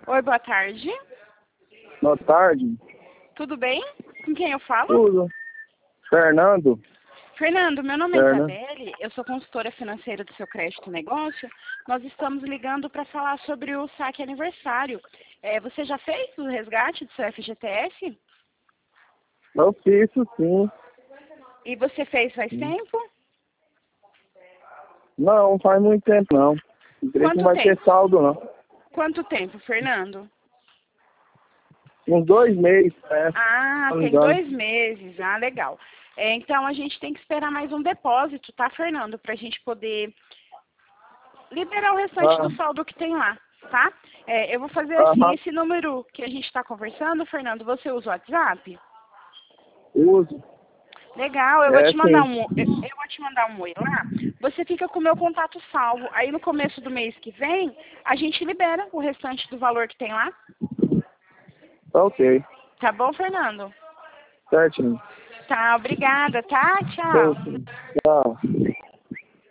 Oi, boa tarde. Boa tarde. Tudo bem? Com quem eu falo? Tudo. Fernando? Fernando, meu nome é Isabelle, eu sou consultora financeira do seu crédito negócio. Nós estamos ligando para falar sobre o saque aniversário. Você já fez o resgate do seu FGTS? Eu fiz isso sim. E você fez faz tempo? Não, faz muito tempo não. Creio que não vai ter saldo não. Quanto tempo, Fernando? Uns 2 meses, Ah, tem 2 meses. Ah, legal. Então, a gente tem que esperar mais um depósito, tá, Fernando? Para a gente poder liberar o restante do saldo que tem lá, tá? Eu vou fazer assim, esse número que a gente está conversando, Fernando, você usa o WhatsApp? Uso. Legal, eu vou te mandar um oi lá. Você fica com o meu contato salvo. Aí, no começo do mês que vem, a gente libera o restante do valor que tem lá. Ok. Tá bom, Fernando? Certinho. Tá, obrigada, tá? Tchau. Tchau.